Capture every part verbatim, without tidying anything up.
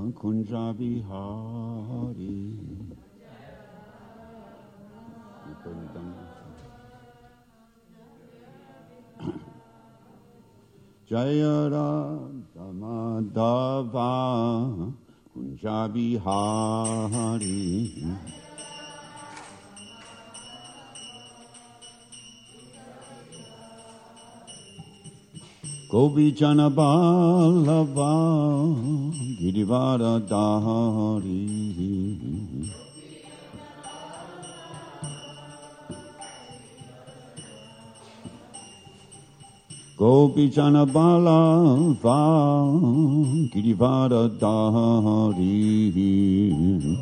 Kunja Bihari. Jaya Radha Madhava Kunja Bihari. Gopi Jana Ballava Girivara Dhari. Gopi Jana Ballava Girivara Dhari.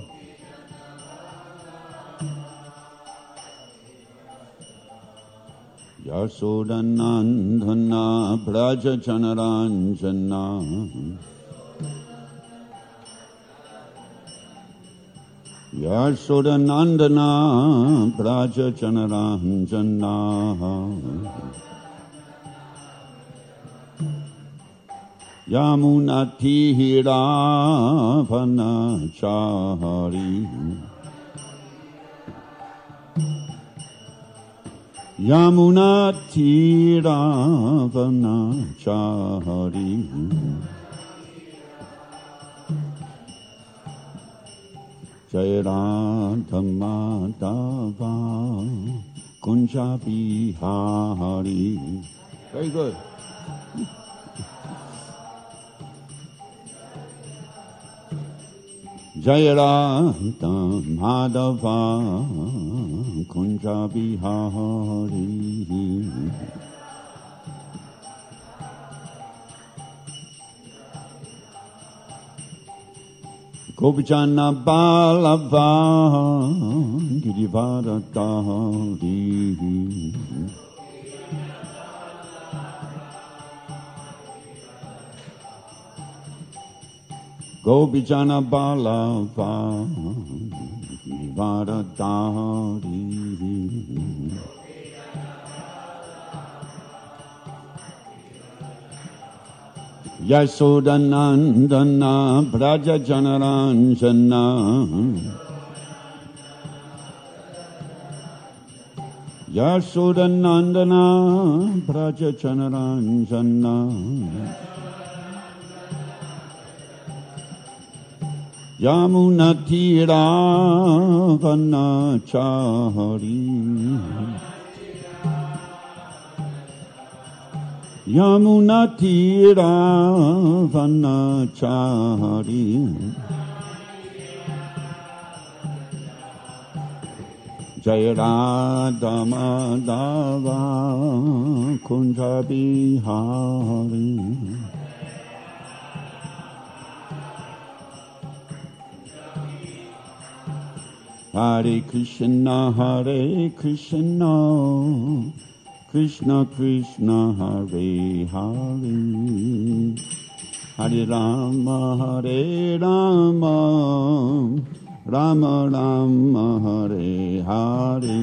Yasodanandana Braja Janaranjana. Yasodanandana Braja Janaranjana. Yamunatihira Vanachari. Yamunatiravanachari. Jaya Madhava Kunja Bihari. Very good. Jaya Radha Madhava Kunja Bihari. Gopijana Ballava Girivara Dhari. Gopijana Ballava Girivara Dhari. Yasodanandana Braja Janaranjana. Yasodanandana Braja Janaranjana. Yamunatira Vanachari. Yamunatira Vanachari. Jaya Radha Madhava Kunja Bihari. Hare Krishna, Hare Krishna, Krishna Krishna, Hare Hare, Hare Rama, Hare Rama, Rama Rama, Hare Hare.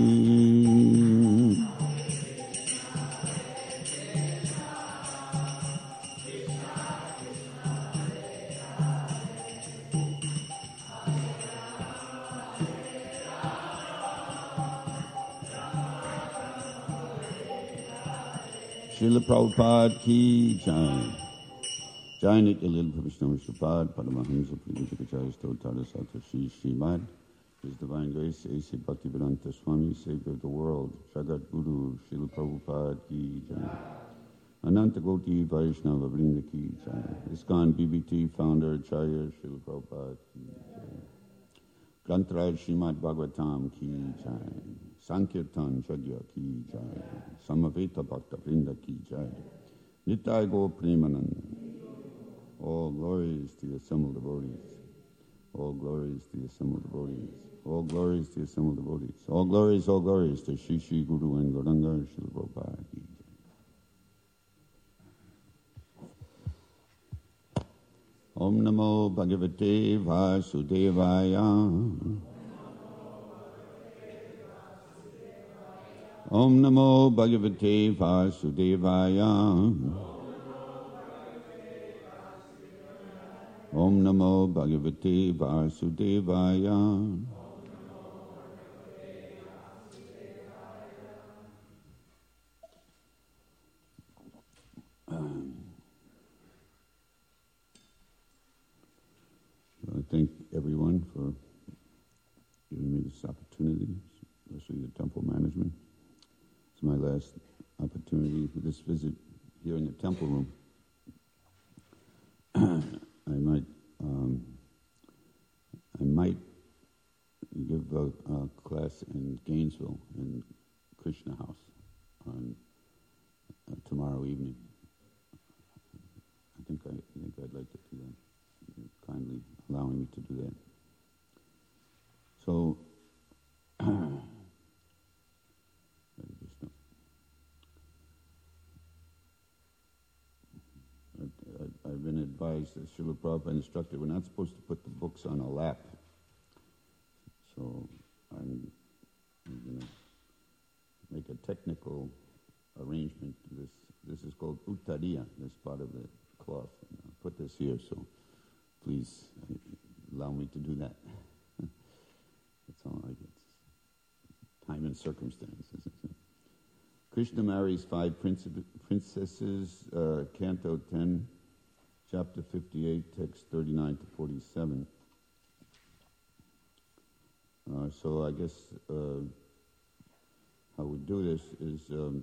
Srila Prabhupada ki jai. Jai Nitya-Lila Prabhupada Prabhupada Paramahamsa Pujikacharya Stotara Satra Shri Srimad. His Divine Grace A C Bhaktivedanta Swami, Savior of the World, Jagat Guru Srila Prabhupada ki jai. Ananta Goti Vaishnava Vrinda ki jai. ISKCON B B T Founder Acharya Srila Prabhupada ki jai. Grantaraj Srimad Bhagavatam ki jai. Sankirtan Jagya ki jai. Samaveta Bhakta Vrinda ki jai. Nitai Gaur Premananda. All glories to the assembled devotees. All glories to the assembled devotees. All glories to the assembled devotees. All glories, all glories to Shri Shri Guru and Gauranga Srila Prabhupada ki jai. Om Namo Bhagavate Vasudevaya. Om Namo Bhagavate Vasudevaya. Om Namo Bhagavate Vasudevaya. I thank everyone for giving me this opportunity, especially the temple management. It's my last opportunity for this visit here in the temple room. I might, um, I might give a, a class in Gainesville in Krishna House on uh, tomorrow evening. I think I, I think I'd like to do that. You're kindly allowing me to do that. So, I just know. I, I, I've been advised, as Srila Prabhupada instructed, we're not supposed to put the books on a lap. So I'm, I'm going to make a technical arrangement to this. This is called uttariya, this part of the cloth. And I'll put this here, so please allow me to do that. That's all I get. Time and circumstances. Krishna marries five princi- princesses, uh, Canto ten, Chapter fifty-eight, text thirty-nine to forty-seven. Uh, so I guess uh, how we do this is, um,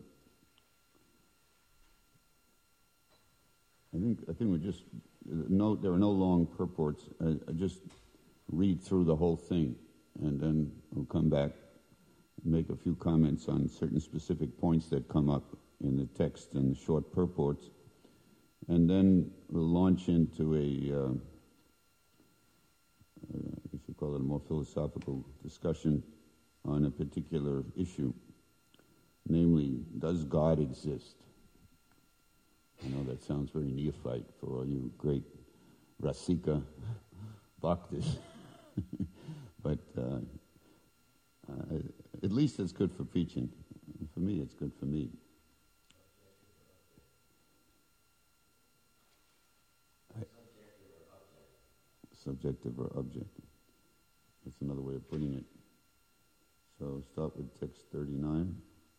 I think I think we just no. There are no long purports. I, I just read through the whole thing, and then we'll come back and make a few comments on certain specific points that come up in the text and the short purports, and then we'll launch into a, uh, I guess you call it a more philosophical discussion on a particular issue, namely, does God exist? I know that sounds very neophyte for all you great Rasika Bhaktas, but uh, uh, at least it's good for preaching. For me, it's good for me. Subjective or objective. That's another way of putting it. So start with text thirty-nine.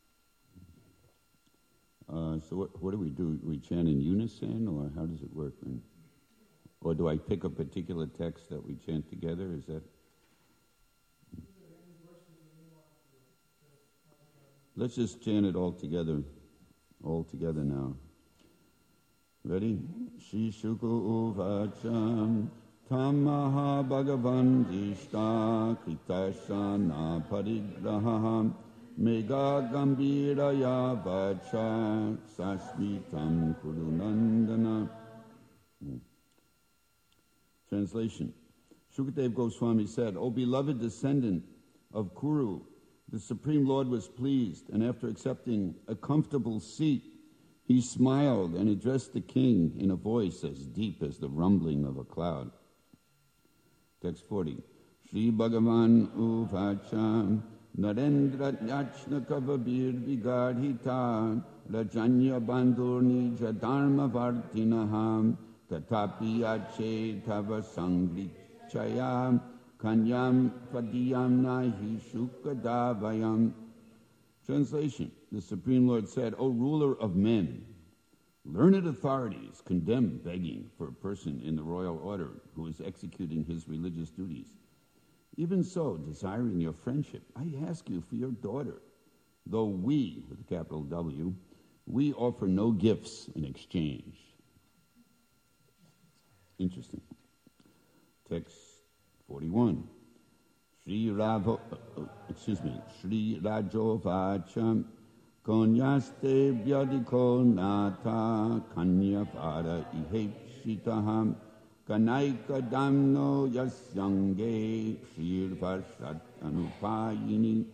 Uh, so what, what do we do? Do we chant in unison, or how does it work? And, or do I pick a particular text that we chant together? Is that? Let's just chant it all together, all together now. Ready? Shri Shuka Uvacham Tamaha Bhagavan Dishta Kitashana Parigraham Mega Gambiraya Vacha Sasmitam Kurunandana. Translation. Shukadev Goswami said, O beloved descendant of Kuru, the Supreme Lord was pleased, and after accepting a comfortable seat, he smiled and addressed the king in a voice as deep as the rumbling of a cloud. Text forty. Shri Bhagavan Uvacha Narendra Yachna Kavabir Vigadhita Rajanya Bandurni Jadharma Vartinaham Tatapi Ache Tava Sangrichaya Kanyam Padiyam Nahi Shukadavayam. Translation. The Supreme Lord said, O ruler of men, learned authorities condemn begging for a person in the royal order who is executing his religious duties. Even so, desiring your friendship, I ask you for your daughter, though we, with a capital W, we offer no gifts in exchange. Interesting. Text forty-one. Shri Ravo, uh, excuse me, Shri Rajovacham Konyaste Vyadiko Nata Kanyavara Ihepshitaham Kanaika Damno Yasyange Shri Varshat Anupayini.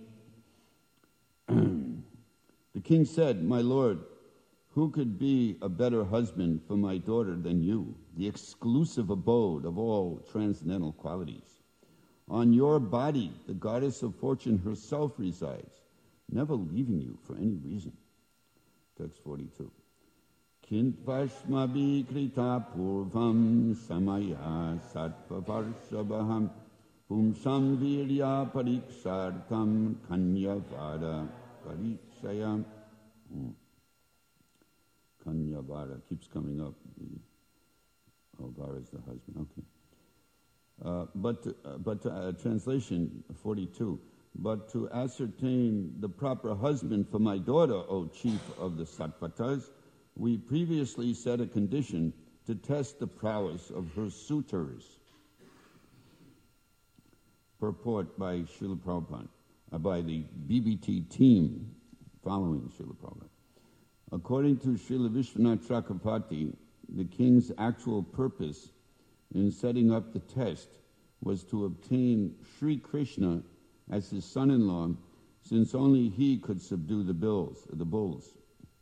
The king said, My lord, who could be a better husband for my daughter than you, the exclusive abode of all transcendental qualities? On your body, the goddess of fortune herself resides, never leaving you for any reason. Text forty-two. Kintvashmabi krita purvam samaya sattvaparshabaham pumsam virya pariksartam kanyavara parikshayam. Hmm. Kanyavara keeps coming up. Oh, Vara is the husband. Okay. Uh, but uh, but uh, translation forty-two. But to ascertain the proper husband for my daughter, O chief of the Sattvatas, we previously set a condition to test the prowess of her suitors. Purport by Srila Prabhupada, uh, by the B B T team following Srila Prabhupada. According to Srila Vishwanath Chakravarti, the king's actual purpose in setting up the test was to obtain Sri Krishna as his son-in-law, since only he could subdue the bills, the bulls.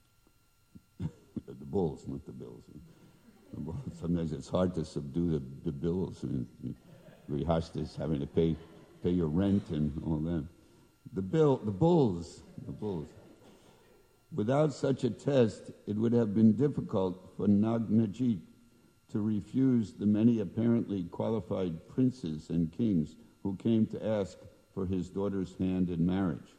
The bulls, not the bills. The bulls. Sometimes it's hard to subdue the, the bills. I mean, Grihastas having to pay pay your rent and all that. The bill, the bulls, the bulls. Without such a test, it would have been difficult for Nagnajit to refuse the many apparently qualified princes and kings who came to ask for his daughter's hand in marriage.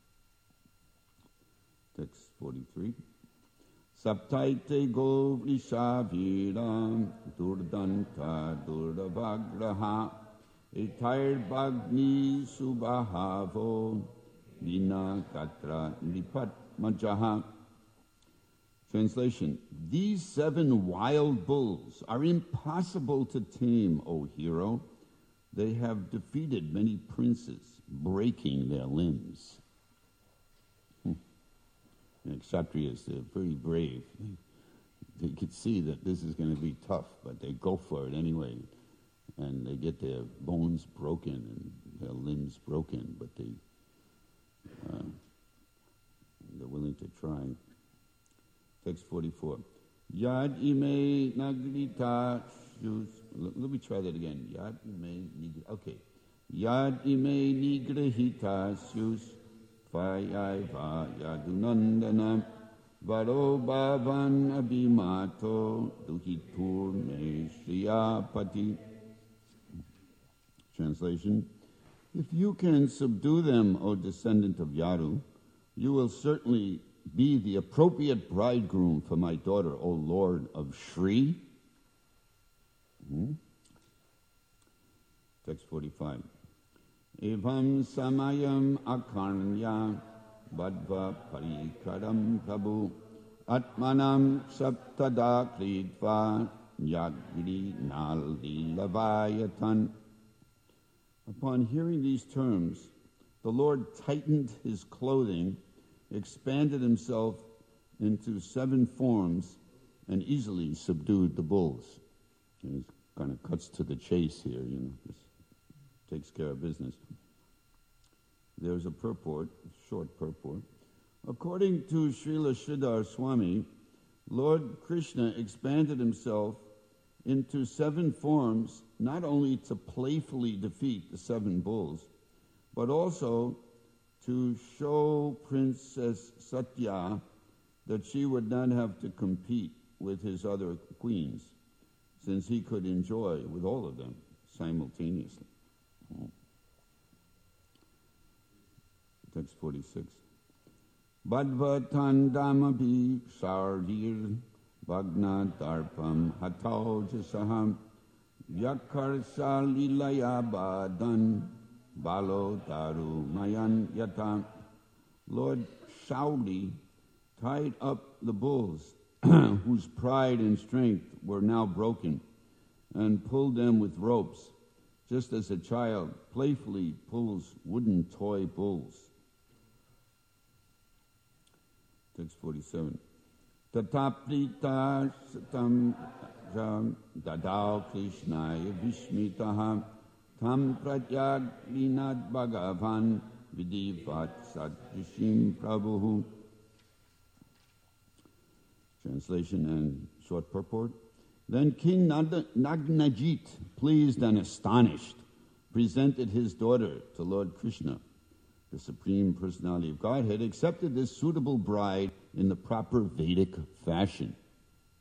Text forty-three. Saptaite go vrishaviram durdanta durdavagraha etair bagni subahavo vina katra nipat majaha. Translation: These seven wild bulls are impossible to tame, O hero. They have defeated many princes, breaking their limbs. Hmm. And Kshatriyas, they're very brave. They, they could see that this is going to be tough, but they go for it anyway. And they get their bones broken and their limbs broken, but they, uh, they're willing to try. Text forty-four. Yad ime nagrita shus. Let me try that again. Yad ime nigrita. Okay. Yad ime nigrahita shus. Fayai va yadunandana. Varo bhavan abhimato. Duhitur me shriyapati. Translation: If you can subdue them, O descendant of Yadu, you will certainly be the appropriate bridegroom for my daughter, O Lord of Shri. Hmm? Text forty-five. Evam samayam akarnya badva parikaram prabhu atmanam saptada kridva yagri naldi lavayatan. Upon hearing these terms, the Lord tightened his clothing, expanded himself into seven forms, and easily subdued the bulls. He kind of cuts to the chase here, you know, just takes care of business. There's a purport, a short purport. According to Srila Sridhar Swami, Lord Krishna expanded himself into seven forms, not only to playfully defeat the seven bulls, but also to show Princess Satya that she would not have to compete with his other queens, since he could enjoy with all of them simultaneously. Oh. Text forty-six. Badvatandamapi sardir Vagna darpam hatau jasaham Yakarsa lilaya badan Balo daru mayan yata. Lord Shauli tied up the bulls whose pride and strength were now broken and pulled them with ropes, just as a child playfully pulls wooden toy bulls. Text forty-seven. Tataprita satam jam dadao krishnaya vishmitaha tam pratyag linad bhagavan vidivat satrishim prabhu. Translation and short purport. Then King Nagnajit, pleased and astonished, presented his daughter to Lord Krishna. The Supreme Personality of Godhead accepted this suitable bride in the proper Vedic fashion.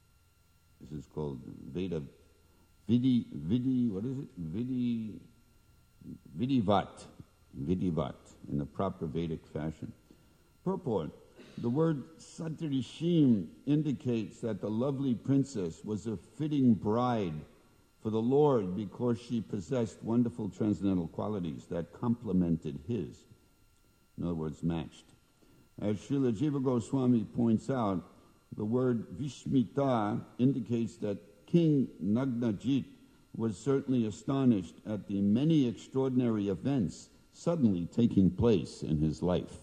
This is called Veda Vidi Vidi. What is it? Vidi Vidivat. Vidivat in the proper Vedic fashion. Purport. The word Satrishim indicates that the lovely princess was a fitting bride for the Lord because she possessed wonderful transcendental qualities that complemented his. In other words, matched. As Srila Jiva Goswami points out, the word Vishmita indicates that King Nagnajit was certainly astonished at the many extraordinary events suddenly taking place in his life.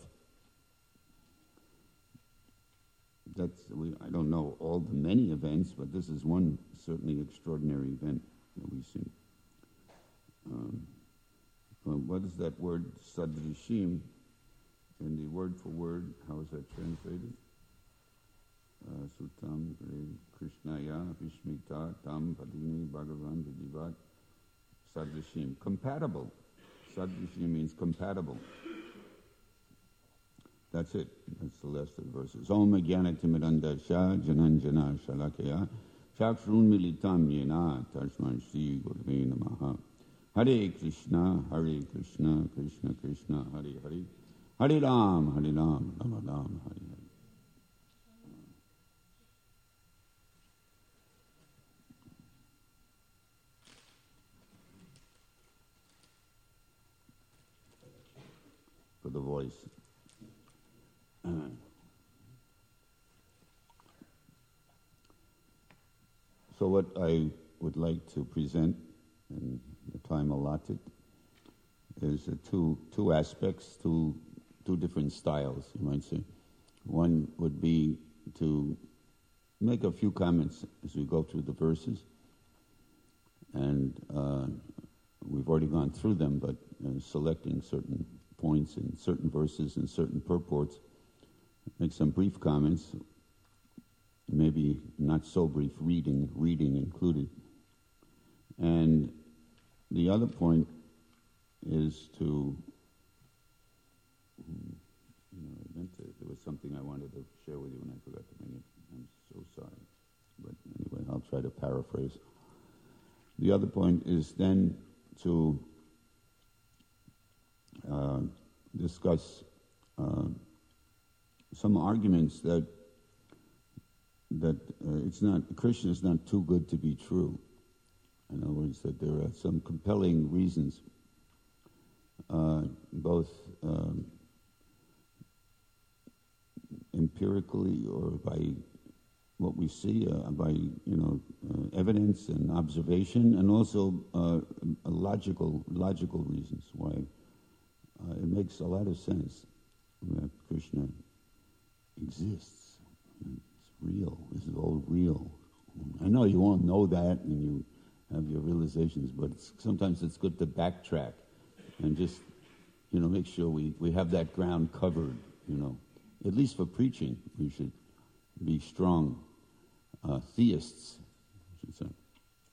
That's, we, I don't know all the many events, but this is one certainly extraordinary event that we see. Um, what is that word, Sadrishim? In the word for word, how is that translated? Uh, Sutam Krishnaya Vishmita Tam Padini Bhagavan Vidivat Sadrishim. Compatible. Sadrishim means compatible. That's it. That's the last of the verses. Om Jnana Timidandasha Jananjana Shalakaya Chakshrun Militam Yena Tashman Shri Gurve Namaha. Hare Krishna, Hare Krishna, Krishna Krishna, Hare Hare. Hare Ram, Hare Ram, Ram Ram, Hare Hare. For the voice. So what I would like to present in the time allotted is uh, two two aspects, two two different styles, you might say. One would be to make a few comments as we go through the verses, and uh, we've already gone through them, but uh, selecting certain points in certain verses and certain purports, make some brief comments, maybe not so brief, reading, reading included. And the other point is to, you know, I meant to, there was something I wanted to share with you and I forgot to bring it. I'm so sorry. But anyway, I'll try to paraphrase. The other point is then to uh, discuss uh, some arguments that that uh, it's not, Krishna is not too good to be true. In other words, that there are some compelling reasons, uh, both um, empirically or by what we see, uh, by you know uh, evidence and observation, and also uh, logical logical reasons why uh, it makes a lot of sense that Krishna exists. Real. This is all real. I know you won't know that and you have your realizations, but it's, sometimes it's good to backtrack and just, you know, make sure we, we have that ground covered, you know. At least for preaching, we should be strong uh, theists, I should say.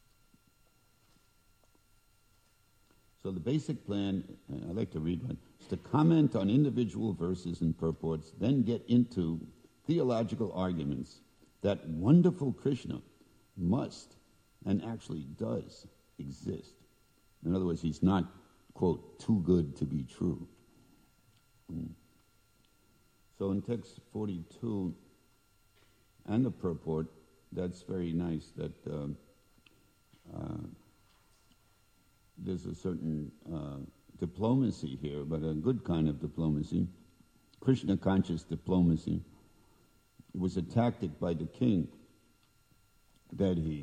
So the basic plan, I like to read one, is to comment on individual verses and purports, then get into theological arguments that wonderful Krishna must and actually does exist. In other words, he's not, quote, too good to be true. Mm. So in text forty-two and the purport, that's very nice that uh, uh, there's a certain uh, diplomacy here, but a good kind of diplomacy, Krishna-conscious diplomacy. It was a tactic by the king that he,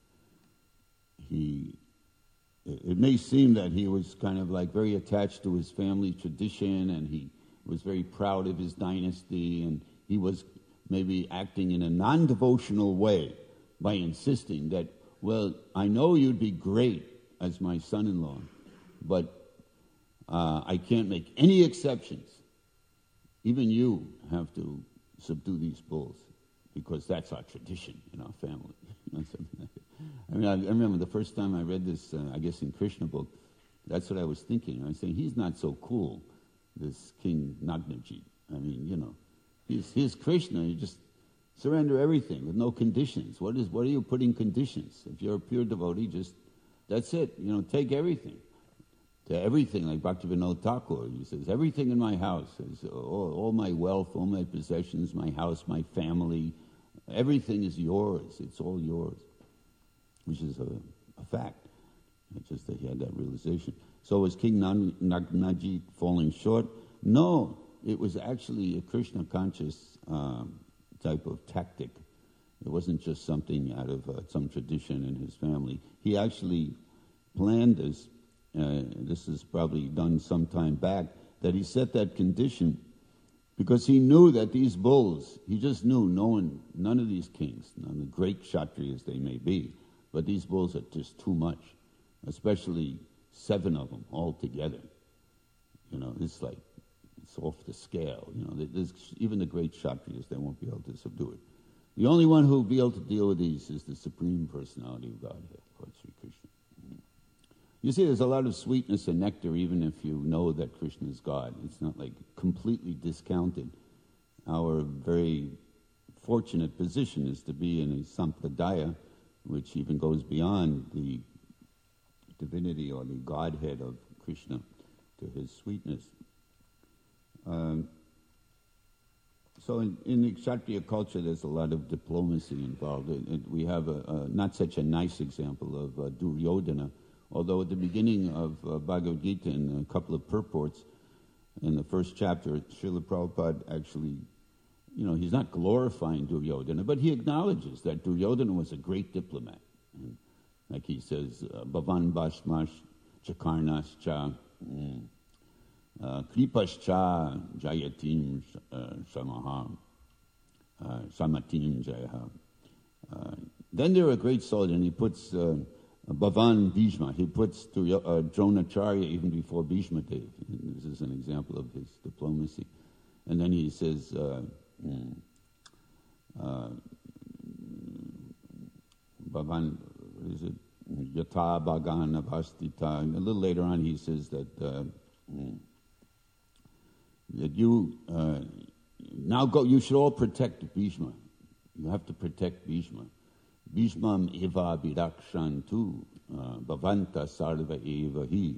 he, it may seem that he was kind of like very attached to his family tradition and he was very proud of his dynasty and he was maybe acting in a non-devotional way by insisting that, well, I know you'd be great as my son-in-law, but uh, I can't make any exceptions. Even you have to subdue these bulls, because that's our tradition in our family. You know, something like that. I mean, I, I remember the first time I read this, uh, I guess in Krishna book, that's what I was thinking. I was saying, he's not so cool, this King Nagnajit. I mean, you know, he's, he's Krishna, he just, Surrender everything with no conditions. What is? What are you putting conditions? If you're a pure devotee, just, that's it. You know, take everything. To everything, like Bhaktivinoda Thakur, he says, everything in my house, is all, all my wealth, all my possessions, my house, my family, everything is yours. It's all yours, which is a, a fact. It's just that he had that realization. So was King Nagnajit falling short? No, it was actually a Krishna conscious um, type of tactic. It wasn't just something out of uh, some tradition in his family. He actually planned this. Uh, this is probably done some time back, that he set that condition because he knew that these bulls, he just knew no one, none of these kings, none of the great Kshatriyas they may be, but these bulls are just too much, especially seven of them all together. You know, it's like, it's off the scale. You know, there's, even the great Kshatriyas, they won't be able to subdue it. The only one who will be able to deal with these is the Supreme Personality of Godhead, Lord Sri Krishna. You see, there's a lot of sweetness and nectar even if you know that Krishna is God. It's not like completely discounted. Our very fortunate position is to be in a sampradaya, which even goes beyond the divinity or the Godhead of Krishna to his sweetness. Um, so in, in the Kshatriya culture, there's a lot of diplomacy involved. It, it, we have a, a not such a nice example of uh, Duryodhana, although at the beginning of uh, Bhagavad Gita, in a couple of purports, in the first chapter, Srila Prabhupada actually, you know, he's not glorifying Duryodhana, but he acknowledges that Duryodhana was a great diplomat. And like he says, Bhavan Bhashmash Chakarnas Cha Kripas Cha Jayatim Samaha Samatim Jayaha. Then there are great soldiers, and he puts uh, Bhavan Bhishma, he puts to, uh, Dronacharya even before Bhishma Dev. This is an example of his diplomacy. And then he says, uh, uh, Bhavan, what is it? Yata Bhagan Avastita. And a little later on he says that uh, that you uh, now go, you should all protect Bhishma. You have to protect Bhishma. Bhishmam eva birakshantu bhavanta sarva eva hi.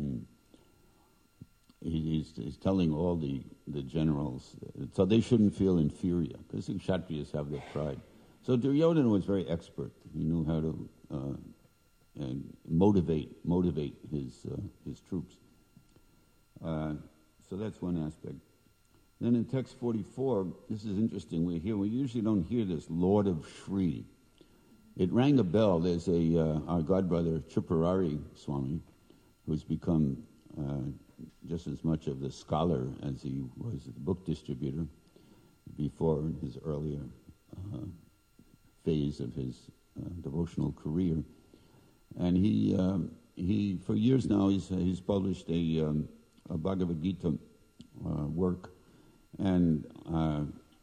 He's, he's telling all the, the generals, so they shouldn't feel inferior, because the Kshatriyas have their pride. So Duryodhana was very expert. He knew how to uh, and motivate motivate his uh, his troops. Uh, so that's one aspect. Then in text forty-four, this is interesting. We hear we usually don't hear this, Lord of Shri. It rang a bell. There's a uh, our godbrother Tripurari Swami, who's become uh, just as much of the scholar as he was the book distributor before in his earlier uh, phase of his uh, devotional career. And he um, he for years now he's he's published a, um, a Bhagavad Gita uh, work, and. Uh,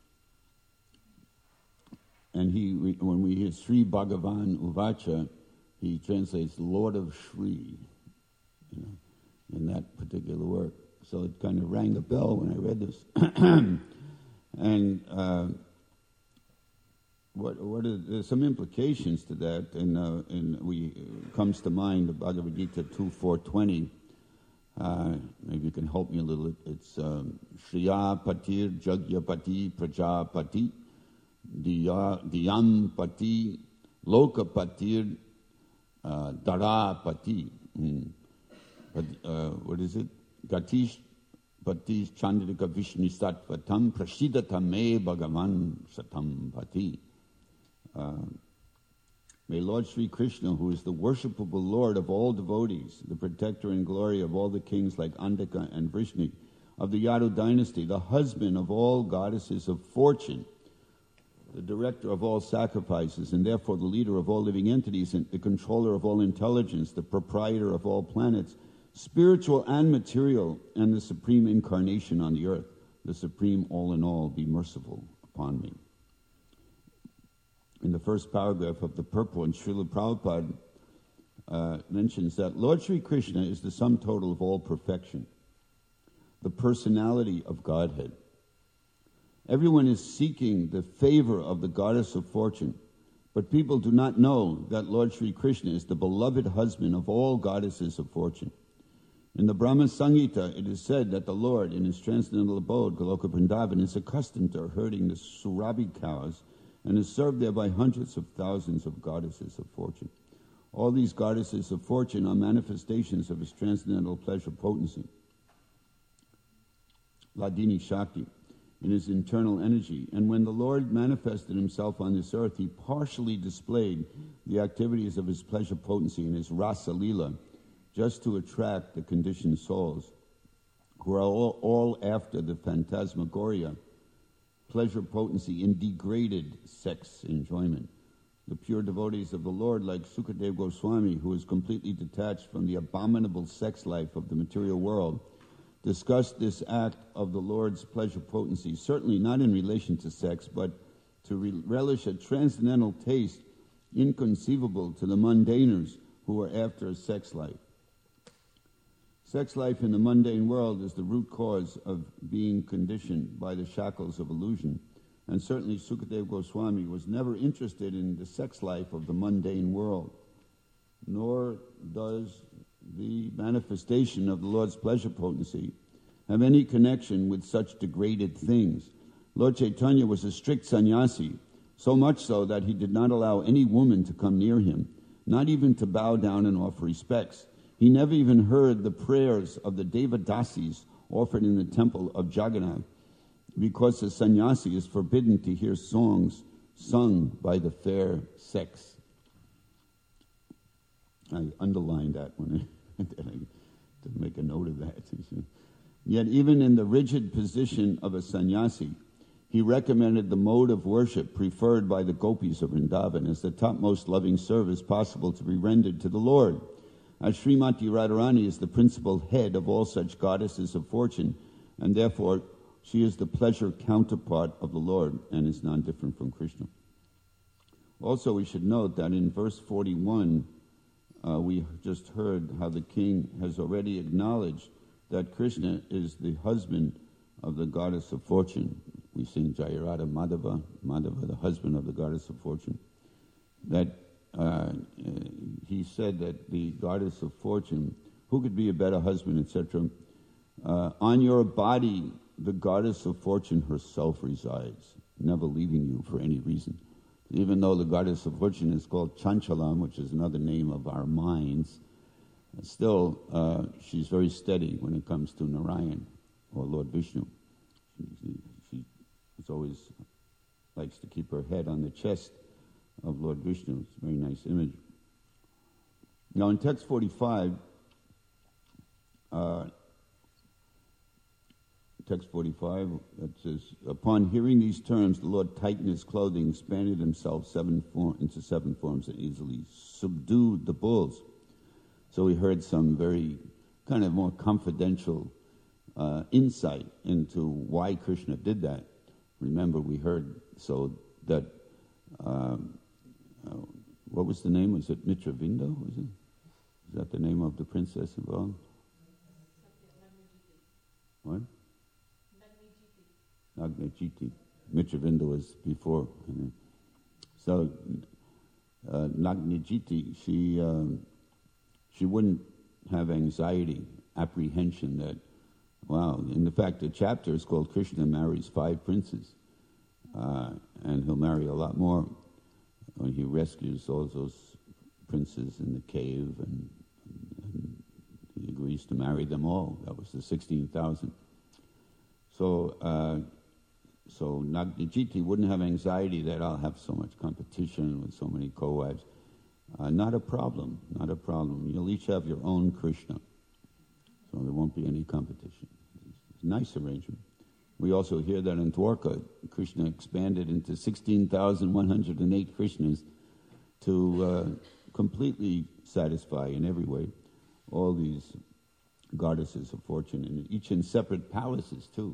And he, when we hear Sri Bhagavan Uvacha, he translates Lord of Shri, you know, in that particular work. So it kind of rang a bell when I read this. And uh, what what are, there's some implications to that, and uh, and we uh, comes to mind the Bhagavad Gita two four twenty. Uh, maybe you can help me a little. It's um, Shriya Patir Jagyapati Prajapati. Diyam Pati, Loka Patir, uh, Dara Pati. Mm. But, uh, what is it? Gatish Patish Chandrika Vishnu Sattvatam Prasidatame Bhagavan Satam Pati. Uh, may Lord Sri Krishna, who is the worshipable Lord of all devotees, the protector and glory of all the kings like Andaka and Vrishni, of the Yadu dynasty, the husband of all goddesses of fortune, the director of all sacrifices, and therefore the leader of all living entities, and the controller of all intelligence, the proprietor of all planets, spiritual and material, and the supreme incarnation on the earth, the supreme all in all, be merciful upon me. In the first paragraph of the purport, Srila Prabhupada uh, mentions that Lord Sri Krishna is the sum total of all perfection, the personality of Godhead. Everyone is seeking the favor of the goddess of fortune, but people do not know that Lord Sri Krishna is the beloved husband of all goddesses of fortune. In the Brahma Samhita, it is said that the Lord, in his transcendental abode, Goloka Vrindavan, is accustomed to herding the Surabhi cows and is served there by hundreds of thousands of goddesses of fortune. All these goddesses of fortune are manifestations of his transcendental pleasure potency, Ladini Shakti, in his internal energy. And when the Lord manifested himself on this earth, he partially displayed the activities of his pleasure potency in his Rasa Leela, just to attract the conditioned souls who are all, all after the phantasmagoria, pleasure potency in degraded sex enjoyment. The pure devotees of the Lord, like Sukadeva Goswami, who is completely detached from the abominable sex life of the material world, discussed this act of the Lord's pleasure potency, certainly not in relation to sex, but to re- relish a transcendental taste inconceivable to the mundaners who are after a sex life. Sex life in the mundane world is the root cause of being conditioned by the shackles of illusion, and certainly Sukadeva Goswami was never interested in the sex life of the mundane world, nor does the manifestation of the Lord's pleasure potency have any connection with such degraded things. Lord Chaitanya was a strict sannyasi, so much so that he did not allow any woman to come near him, not even to bow down and offer respects. He never even heard the prayers of the Devadasis offered in the temple of Jagannath, because a sannyasi is forbidden to hear songs sung by the fair sex. I underlined that when I, to make a note of that. Yet even in the rigid position of a sannyasi, he recommended the mode of worship preferred by the gopis of Vrindavan as the topmost loving service possible to be rendered to the Lord. As Srimati Radharani is the principal head of all such goddesses of fortune, and therefore she is the pleasure counterpart of the Lord and is non-different from Krishna. Also, we should note that in verse forty-one, uh, we just heard how the king has already acknowledged that Krishna is the husband of the goddess of fortune. We sing Jayarada Madhava, Madhava, the husband of the goddess of fortune. That uh, he said that the goddess of fortune, who could be a better husband, et cetera. Uh, on your body, the goddess of fortune herself resides, never leaving you for any reason. Even though the goddess of fortune is called Chanchalam, which is another name of our minds, still uh, she's very steady when it comes to Narayan or Lord Vishnu. She, she, she always likes to keep her head on the chest of Lord Vishnu. It's a very nice image. Now in text forty-five, uh, text forty-five, it says, upon hearing these terms, the Lord tightened his clothing, expanded himself seven form, into seven forms, and easily subdued the bulls. So we heard some very kind of more confidential uh, insight into why Krishna did that. Remember, we heard so that, um, uh, what was the name? Was it Mitravinda? Was it? Is that the name of the princess involved? What? Nagnajiti. Mitravinda was before. I mean. So, uh, Nagnajiti, she, um, she wouldn't have anxiety, apprehension that, wow, in fact, the chapter is called Krishna Marries Five Princes, uh, and he'll marry a lot more when he rescues all those princes in the cave, and, and he agrees to marry them all. That was the sixteen thousand. So, uh, so Nagnajiti wouldn't have anxiety that I'll have so much competition with so many co-wives. Uh, not a problem, not a problem. You'll each have your own Krishna, so there won't be any competition. It's a nice arrangement. We also hear that in Dwarka, Krishna expanded into sixteen thousand one hundred eight Krishnas to uh, completely satisfy in every way all these goddesses of fortune, and each in separate palaces too.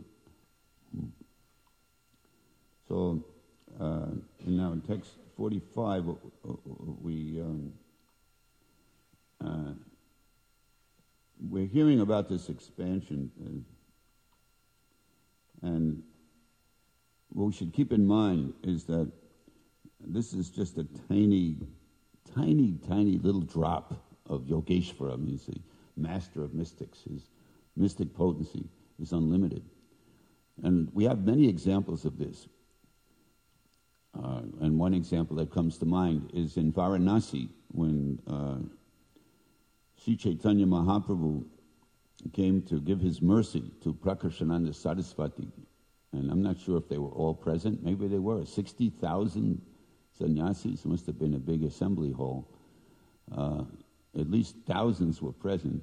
So, uh, and now in text forty-five, we um, uh, we're hearing about this expansion, uh, and what we should keep in mind is that this is just a tiny, tiny, tiny little drop of Yogeshvara. He's the master of mystics. His mystic potency is unlimited. And we have many examples of this. Uh, and one example that comes to mind is in Varanasi, when uh, Sri Chaitanya Mahaprabhu came to give his mercy to Prakashananda Saraswati. And I'm not sure if they were all present. Maybe they were. sixty thousand sannyasis. Must have been a big assembly hall. Uh, at least thousands were present.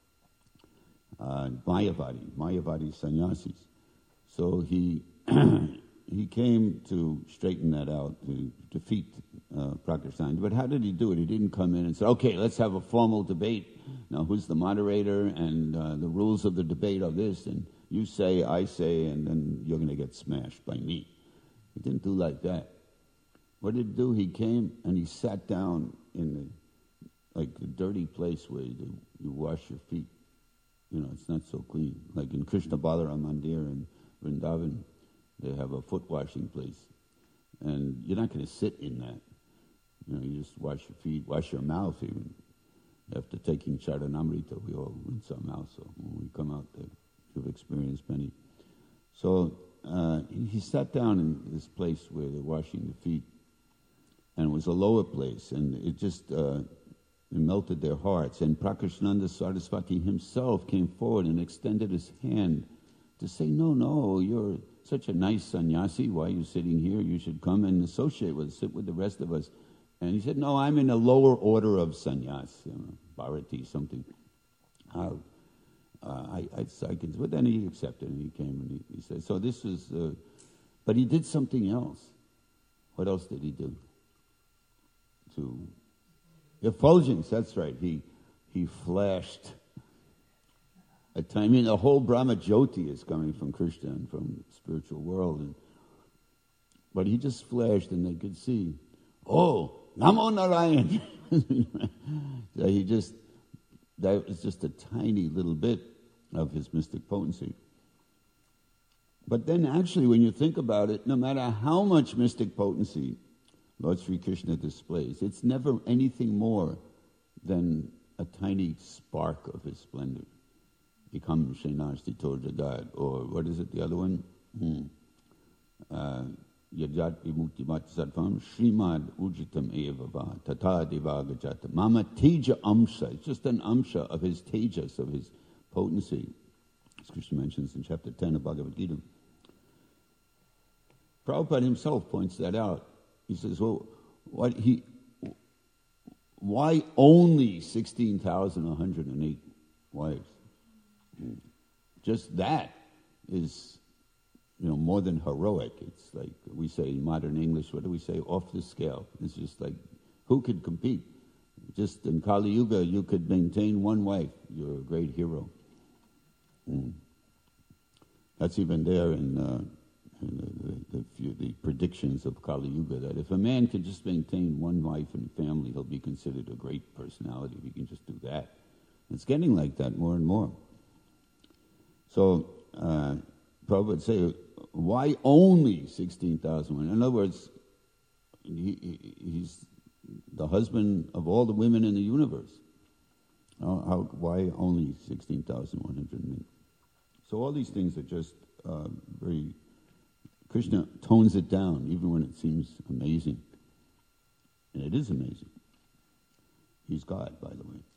Uh, Mayavadi, Mayavadi sannyasis. So he he came to straighten that out, to defeat uh, Prakashananda. But how did he do it? He didn't come in and say, okay, let's have a formal debate. Now, who's the moderator? And uh, the rules of the debate are this, and you say, I say, and then you're going to get smashed by me. He didn't do like that. What did he do? He came and he sat down in the, like the dirty place where you, you wash your feet. You know, it's not so clean. Like in Krishna Balaram Mandir in Vrindavan, they have a foot washing place. And you're not going to sit in that. You know, you just wash your feet, wash your mouth even. After taking Charanamrita, we all rinse our mouth. So when we come out there, you've experienced many. So uh, he sat down in this place where they're washing the feet. And it was a lower place. And it just uh, it melted their hearts. And Prakashananda Saraswati himself came forward and extended his hand to say, no, no, you're such a nice sannyasi. Why are you sitting here? You should come and associate with us, sit with the rest of us. And he said, no, I'm in a lower order of sannyas, you know, Bharati, something. Uh, uh, I, I, I can, but then he accepted and he came and he, he said, so this was, uh, but he did something else. What else did he do? To effulgence, that's right. He he flashed a time. I mean, the whole Brahma Jyoti is coming from Krishna and from the spiritual world. And, but he just flashed and they could see, oh, Namo Narayan. So he just, that was just a tiny little bit of his mystic potency. But then actually, when you think about it, no matter how much mystic potency Lord Sri Krishna displays, it's never anything more than a tiny spark of his splendor. Ekam Shenasti Torjagat, or what is it, the other one? Hmm. Uh, Yajat Vimuktimat Sarvam Srimad Ujitam Evava Tata Devagajata Mama Teja Amsha. It's just an Amsha of his Tejas, of his potency, as Krishna mentions in chapter ten of Bhagavad Gita. Prabhupada himself points that out. He says, well, what he, why only sixteen thousand one hundred eight wives? Just that is, you know, more than heroic. It's like we say in modern English, what do we say? Off the scale. It's just like, who could compete? Just in Kali Yuga, you could maintain one wife. You're a great hero. Mm. That's even there in, uh, in the, the, the, the predictions of Kali Yuga, that if a man can just maintain one wife and family, he'll be considered a great personality if he can just do that. It's getting like that more and more. So, uh, Prabhupada would say, why only sixteen thousand women? In other words, he, he's the husband of all the women in the universe. How, how, why only sixteen thousand one hundred eight? So all these things are just uh, very... Krishna tones it down, even when it seems amazing. And it is amazing. He's God, by the way.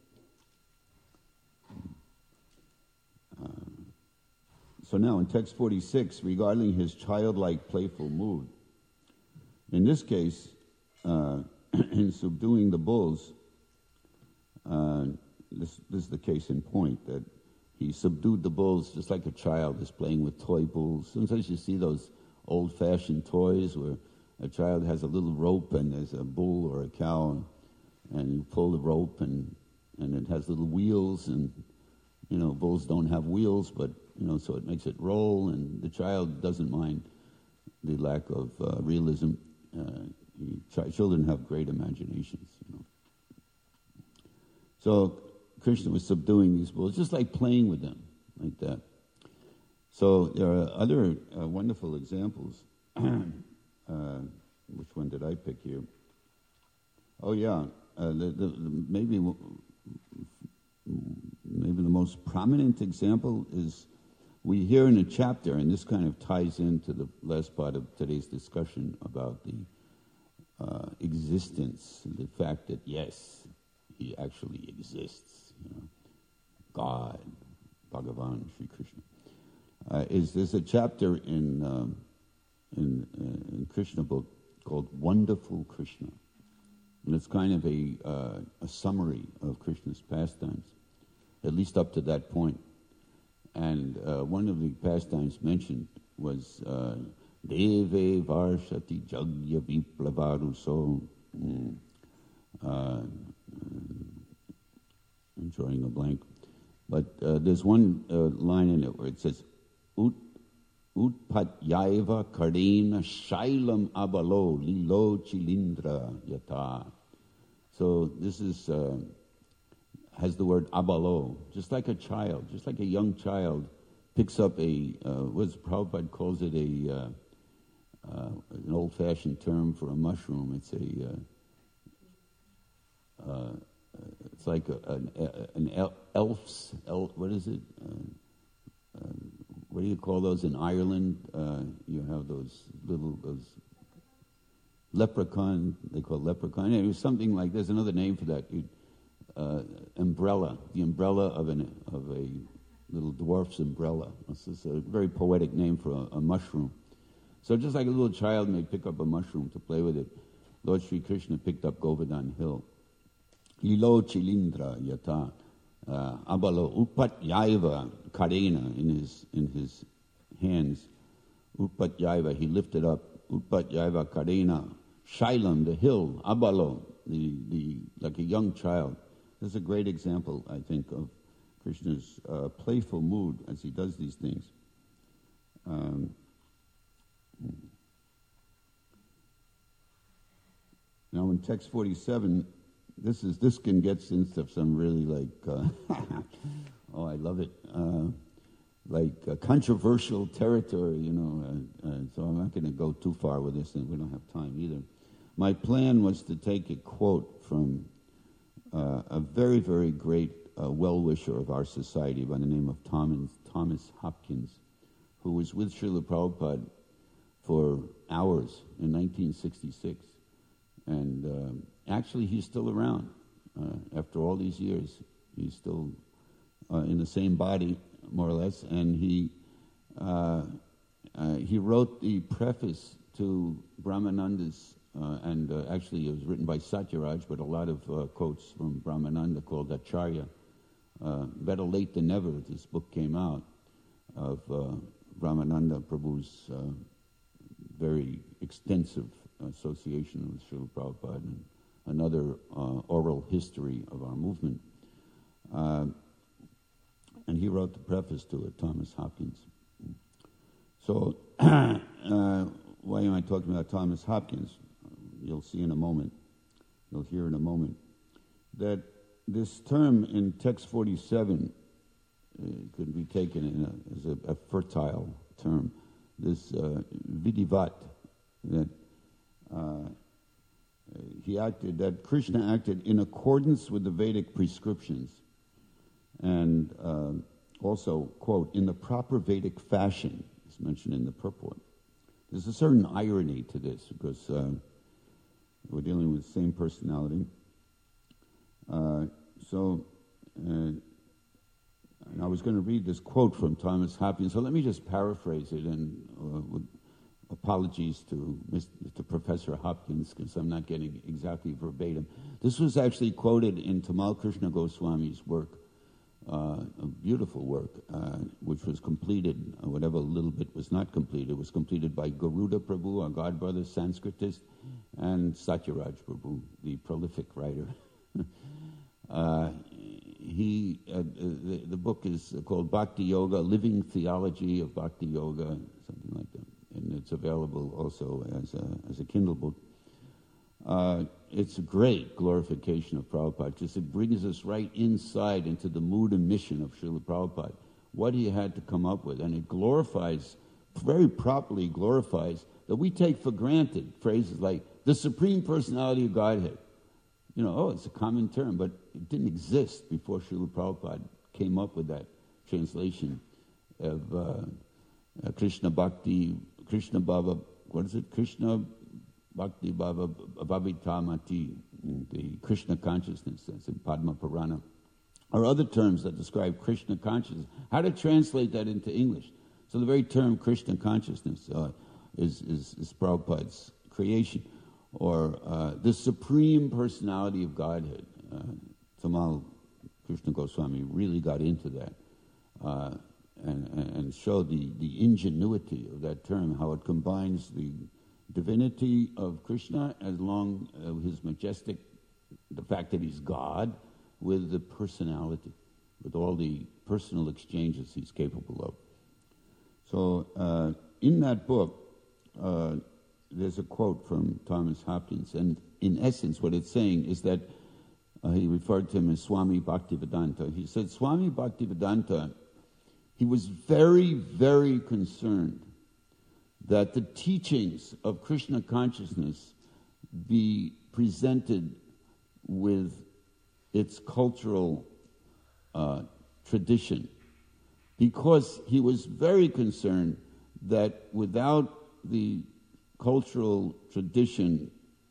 Uh, so now in text forty-six, regarding his childlike playful mood, in this case, uh, in subduing the bulls, uh, this, this is the case in point, that he subdued the bulls just like a child is playing with toy bulls. Sometimes you see those old-fashioned toys where a child has a little rope and there's a bull or a cow, and, and you pull the rope and, and it has little wheels, and you know, bulls don't have wheels, but, you know, so it makes it roll, and the child doesn't mind the lack of uh, realism. Uh, ch- children have great imaginations, you know. So Krishna was subduing these bulls, just like playing with them, like that. So there are other uh, wonderful examples. uh, which one did I pick here? Oh yeah, uh, the, the, the, maybe maybe the most prominent example is we hear in a chapter, and this kind of ties into the last part of today's discussion about the uh, existence, the fact that yes, he actually exists. You know, God, Bhagavan, Sri Krishna. Uh, is there's a chapter in um, in, uh, in Krishna book called Wonderful Krishna, and it's kind of a uh, a summary of Krishna's pastimes, at least up to that point. And uh, one of the pastimes mentioned was uh, Deve Varshati Jagya Viplavaruso. Mm. Uh, I'm drawing a blank. But uh, there's one uh, line in it where it says, Ut Utpatyaiva Karena Shailam Abalo Lilo Chilindra Yata. So this is uh, has the word abalo, just like a child, just like a young child picks up a, uh, what Prabhupada calls it, a uh, uh, an old-fashioned term for a mushroom. It's a, uh, uh, it's like a, an, an el- elf's, el- what is it? Uh, uh, what do you call those in Ireland? Uh, you have those little, those leprechaun, they call it leprechaun. It was something like, there's another name for that. You, uh, umbrella, the umbrella of an of a little dwarf's umbrella. This is a very poetic name for a, a mushroom. So just like a little child may pick up a mushroom to play with it, Lord Sri Krishna picked up Govardhan Hill. Lilo Chilindra Yata Abalo Upatyaiva Karena in his in his hands. Upatyaiva, he lifted up Upatyaiva Karena Shailam, the hill, Abalo, the the like a young child. This is a great example, I think, of Krishna's uh, playful mood as he does these things. Um, now, in text forty-seven, this is this can get into some really like, uh, oh, I love it, uh, like uh, controversial territory, you know. Uh, uh, so I'm not going to go too far with this, and we don't have time either. My plan was to take a quote from uh, a very, very great uh, well-wisher of our society by the name of Thomas, Thomas Hopkins, who was with Srila Prabhupada for hours in nineteen sixty-six. And uh, actually, he's still around. Uh, after all these years, he's still uh, in the same body, more or less. And he uh, uh, he wrote the preface to Brahmananda's, uh, and uh, actually it was written by Satyaraj, but a lot of uh, quotes from Brahmananda called Acharya. Uh, better late than never, this book came out of uh, Brahmananda Prabhu's uh, very extensive association with Srila Prabhupada and another uh, oral history of our movement. Uh, and he wrote the preface to it, Thomas Hopkins. So, uh, why am I talking about Thomas Hopkins? You'll see in a moment, you'll hear in a moment, that this term in text forty-seven uh, could be taken in a, as a, a fertile term, this uh, vidivat, that uh, he acted, that Krishna acted in accordance with the Vedic prescriptions, and uh, also, quote, in the proper Vedic fashion, as mentioned in the purport. There's a certain irony to this, because uh, we're dealing with the same personality. Uh, so, uh, and I was going to read this quote from Thomas Hopkins, so let me just paraphrase it, and uh, with apologies to Mister to Professor Hopkins, because I'm not getting exactly verbatim. This was actually quoted in Tamal Krishna Goswami's work, uh, a beautiful work, uh, which was completed, uh, whatever little bit was not completed, was completed by Garuda Prabhu, our god brother, Sanskritist, and Satyaraj Prabhu, the prolific writer. uh, he, uh, the, the book is called Bhakti Yoga, Living Theology of Bhakti Yoga, something like that. And it's available also as a, as a Kindle book. Uh, it's a great glorification of Prabhupada, because it brings us right inside into the mood and mission of Srila Prabhupada. what he had to come up with. And it glorifies, very properly glorifies, that we take for granted phrases like the Supreme Personality of Godhead. You know, oh, it's a common term, but it didn't exist before Srila Prabhupada came up with that translation of uh, uh, Krishna Bhakti, Krishna Bhava, what is it? Krishna Bhakti Bhava Bhavitamati, the Krishna consciousness, that's in Padma Purana, or other terms that describe Krishna consciousness. How to translate that into English? So the very term Krishna consciousness uh, is, is, is Prabhupada's creation, or uh, the Supreme Personality of Godhead. Uh, Tamal Krishna Goswami really got into that uh, and, and showed the, the ingenuity of that term, how it combines the divinity of Krishna as long as uh, his majestic, the fact that he's God, with the personality, with all the personal exchanges he's capable of. So uh, in that book, uh, there's a quote from Thomas Hopkins, and in essence what it's saying is that uh, he referred to him as Swami Bhaktivedanta. He said Swami Bhaktivedanta, he was very, very concerned that the teachings of Krishna consciousness be presented with its cultural uh, tradition, because he was very concerned that without the cultural tradition,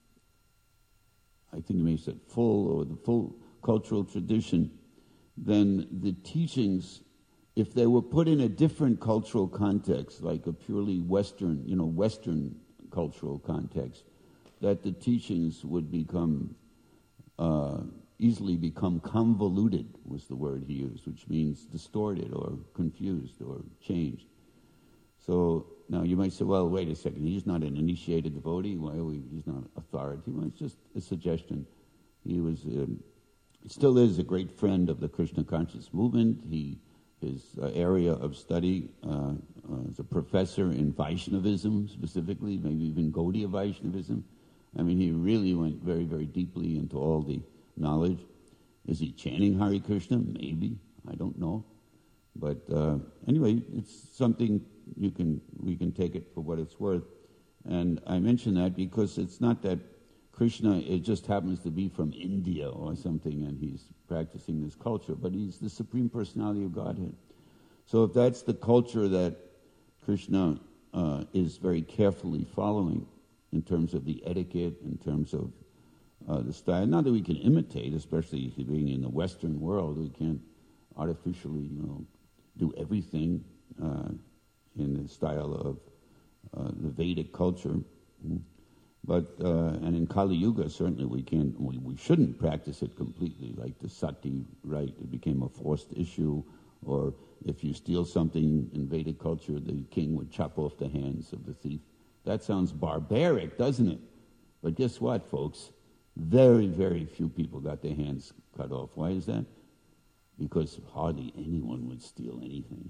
I think you may have said full, or the full cultural tradition, then the teachings, if they were put in a different cultural context, like a purely Western, you know, Western cultural context, that the teachings would become, uh, easily become convoluted, was the word he used, which means distorted or confused or changed. So now you might say, well, wait a second, he's not an initiated devotee, why are we, he's not authority. Well, it's just a suggestion. He was, um, still is a great friend of the Krishna conscious movement. He His uh, area of study uh, uh, is a professor in Vaishnavism, specifically, maybe even Gaudiya Vaishnavism. I mean, he really went very, very deeply into all the knowledge. Is he chanting Hare Krishna? Maybe. I don't know. But uh, anyway, it's something you can we can take it for what it's worth. And I mention that because it's not that Krishna, it just happens to be from India or something, and he's practicing this culture, but he's the Supreme Personality of Godhead. So if that's the culture that Krishna uh, is very carefully following in terms of the etiquette, in terms of uh, the style, not that we can imitate, especially if you're being in the Western world, we can't artificially, you know, do everything uh, in the style of uh, the Vedic culture. But, uh, and in Kali Yuga, certainly we can't, we, we shouldn't practice it completely, like the sati right, it became a forced issue, or if you steal something in Vedic culture, the king would chop off the hands of the thief. That sounds barbaric, doesn't it? But guess what, folks? Very, very few people got their hands cut off. Why is that? Because hardly anyone would steal anything.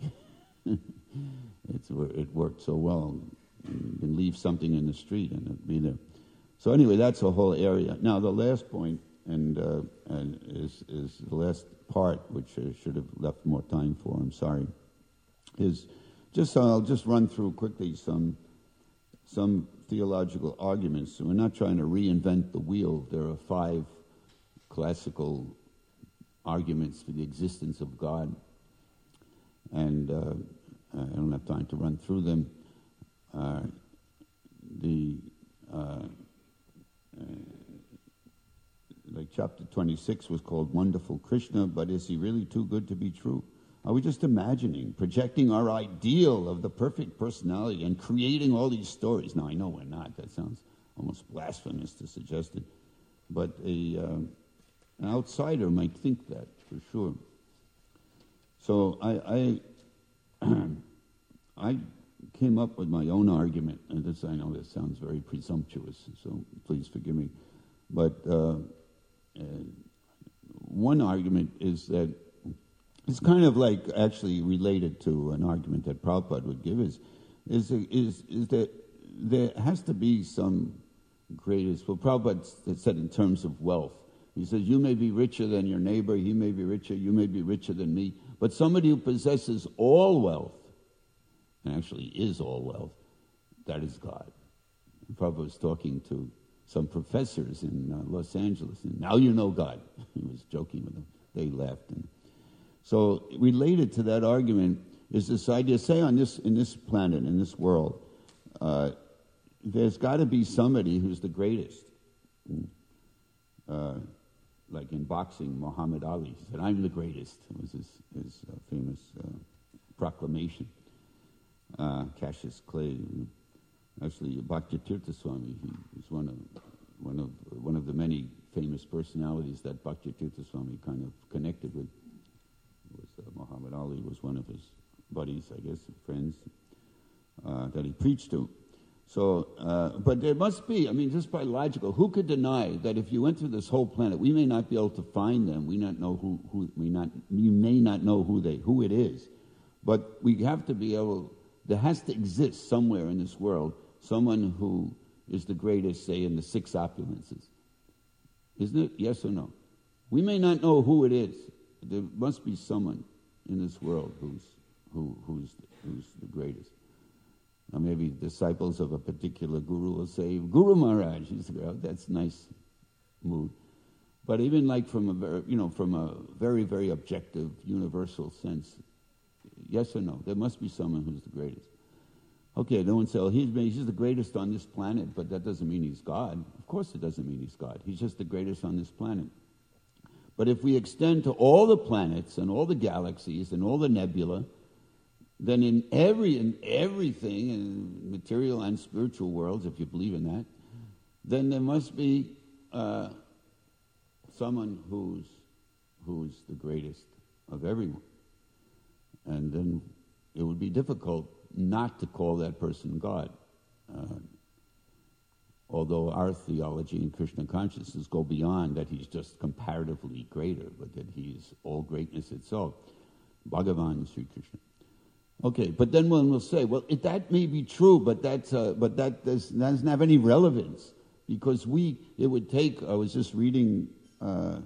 it's, it worked so well. You can leave something in the street and it'll be there. So anyway, that's a whole area. Now the last point, and, uh, and is, is the last part, which I should have left more time for, I'm sorry, is just, I'll just run through quickly some, some theological arguments. So we're not trying to reinvent the wheel. There are five classical arguments for the existence of God, and uh, I don't have time to run through them. Uh, the uh, uh, like chapter twenty-six was called Wonderful Krishna, but is he really too good to be true? Are we just imagining, projecting our ideal of the perfect personality and creating all these stories? Now, I know we're not. That sounds almost blasphemous to suggest it. But a, uh, an outsider might think that, for sure. So I, I, I came up with my own argument, and this, I know this sounds very presumptuous, so please forgive me. But uh, uh, one argument is that it's kind of like actually related to an argument that Prabhupada would give is, is, is, is that there has to be some greatest, well, Prabhupada said in terms of wealth, he says, you may be richer than your neighbor, he may be richer, you may be richer than me, But somebody who possesses all wealth, and actually is all wealth, that is God. Prabhupada was talking to some professors in uh, Los Angeles, and now you know God. He was joking with them. They laughed. And so related to that argument is this idea, say on this, in this planet, in this world, uh, there's got to be somebody who's the greatest. Uh, like in boxing, Muhammad Ali said, "I'm the greatest." It was his, his uh, famous uh, proclamation. Uh, Cassius Clay, actually, Bhakti-tirtha Swami, he was one of one of one of the many famous personalities that Bhakti-tirtha Swami kind of connected with. It was uh, Muhammad Ali was one of his buddies, I guess, friends uh, that he preached to. So, uh, but there must be, I mean, just by logical, who could deny that if you went through this whole planet, we may not be able to find them, we not know who, who we not, you may not know who they, who it is, but we have to be able, there has to exist somewhere in this world someone who is the greatest, say, in the six opulences. Isn't it? Yes or no? We may not know who it is. There must be someone in this world who's who who's who's the greatest. Now maybe disciples of a particular guru will say, "Guru Maharaj, he's the greatest." That's nice mood. But even like from a very, you know, from a very, very objective, universal sense, yes or no? There must be someone who's the greatest. Okay, no one says, "Well, he's, he's the greatest on this planet," but that doesn't mean he's God. Of course it doesn't mean he's God. He's just the greatest on this planet. But if we extend to all the planets and all the galaxies and all the nebula, then in every in everything, in material and spiritual worlds, if you believe in that, then there must be uh, someone who's who's the greatest of everyone. And then it would be difficult not to call that person God. Uh, although our theology and Krishna consciousness go beyond that he's just comparatively greater, but that he's all greatness itself. Bhagavan Sri Krishna. Okay, but then one will say, well, it, that may be true, but that's uh, but that does, that doesn't have any relevance, because we it would take. I was just reading uh,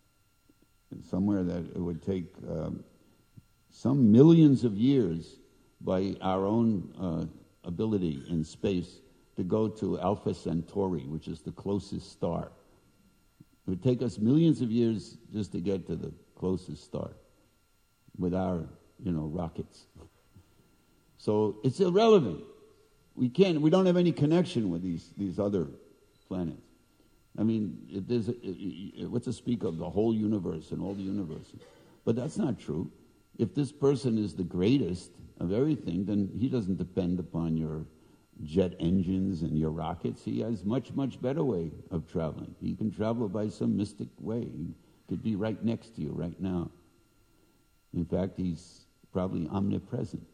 somewhere that it would take um, some millions of years by our own uh, ability in space to go to Alpha Centauri, which is the closest star. It would take us millions of years just to get to the closest star with our, you know, rockets. So it's irrelevant. We can't. We don't have any connection with these these other planets. I mean, it, there's a, it, what to speak of the whole universe and all the universes. But that's not true. If this person is the greatest of everything, then he doesn't depend upon your jet engines and your rockets. He has much, much better way of traveling. He can travel by some mystic way. He could be right next to you right now. In fact, he's probably omnipresent.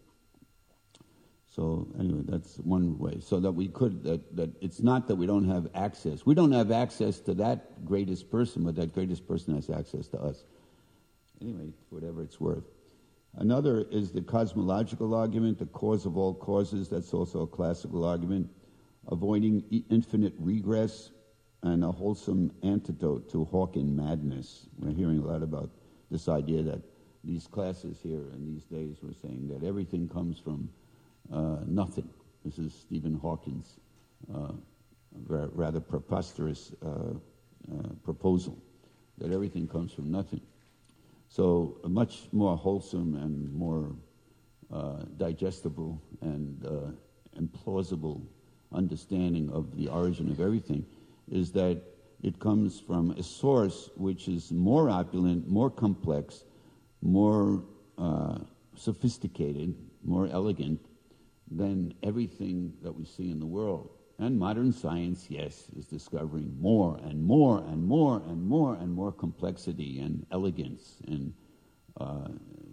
So anyway, that's one way. So that we could, that, that it's not that we don't have access. We don't have access to that greatest person, but that greatest person has access to us. Anyway, whatever it's worth. Another is the cosmological argument, the cause of all causes. That's also a classical argument. Avoiding e- infinite regress, and a wholesome antidote to Hawking madness. We're hearing a lot about this idea that these classes here in these days were saying that everything comes from uh, nothing. This is Stephen Hawking's uh, rather preposterous uh, uh, proposal, that everything comes from nothing. So a much more wholesome and more uh, digestible and, uh, and plausible understanding of the origin of everything is that it comes from a source which is more opulent, more complex, more uh, sophisticated, more elegant than everything that we see in the world. And modern science, yes, is discovering more and more and more and more and more complexity and elegance and uh,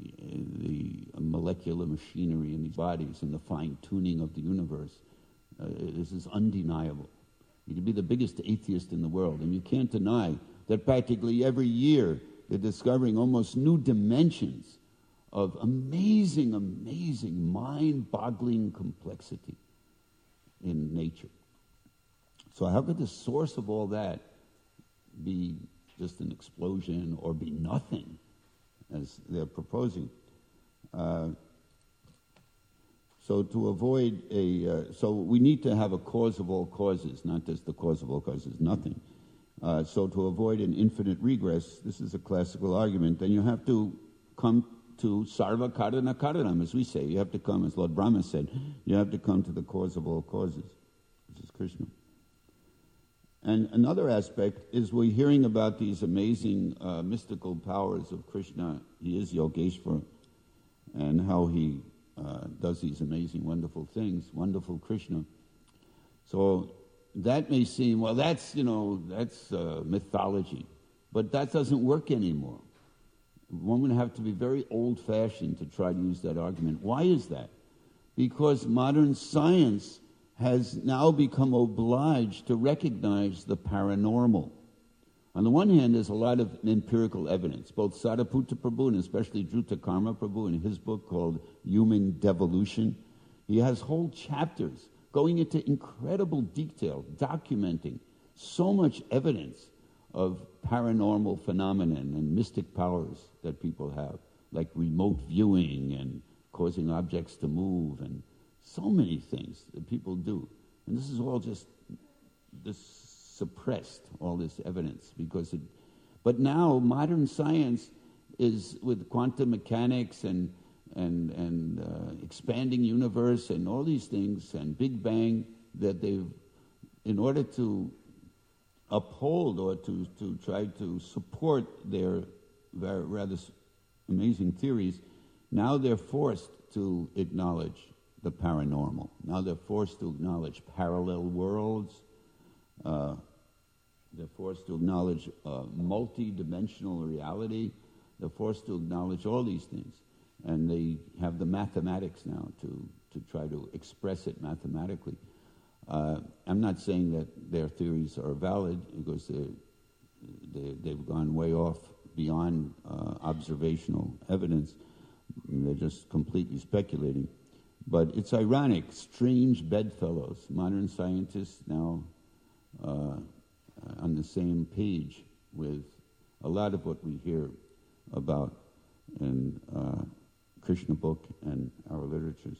the molecular machinery in these bodies and the fine-tuning of the universe. Uh, this is undeniable. You could be the biggest atheist in the world, and you can't deny that practically every year they're discovering almost new dimensions of amazing, amazing, mind-boggling complexity in nature. So how could the source of all that be just an explosion or be nothing, as they're proposing? Uh, so to avoid a, uh, so we need to have a cause of all causes, not just the cause of all causes, nothing. Uh, so to avoid an infinite regress, this is a classical argument, then you have to come to sarva karana karanam, as we say. You have to come, as Lord Brahma said, you have to come to the cause of all causes, which is Krishna. And another aspect is we're hearing about these amazing uh, mystical powers of Krishna. He is Yogeshwara, and how he uh, does these amazing, wonderful things, wonderful Krishna. So that may seem, well, that's, you know, that's uh, mythology. But that doesn't work anymore. One would have to be very old-fashioned to try to use that argument. Why is that? Because modern science has now become obliged to recognize the paranormal. On the one hand, there's a lot of empirical evidence. Both Sariputta Prabhu and especially Dhruta Karma Prabhu in his book called Human Devolution, he has whole chapters going into incredible detail, documenting so much evidence of paranormal phenomenon and mystic powers that people have, like remote viewing and causing objects to move and so many things that people do. And this is all just this suppressed, all this evidence, because it, but now modern science is with quantum mechanics and and and uh, expanding universe and all these things and Big Bang, that they've, in order to uphold or to, to try to support their very, rather amazing theories, now they're forced to acknowledge the paranormal. Now they're forced to acknowledge parallel worlds. Uh, they're forced to acknowledge uh, multi-dimensional reality. They're forced to acknowledge all these things. And they have the mathematics now to, to try to express it mathematically. Uh, I'm not saying that their theories are valid, because they, they, they've gone way off beyond uh, observational evidence. They're just completely speculating. But it's ironic, strange bedfellows. Modern scientists now uh, on the same page with a lot of what we hear about in uh, Krishna book and our literatures.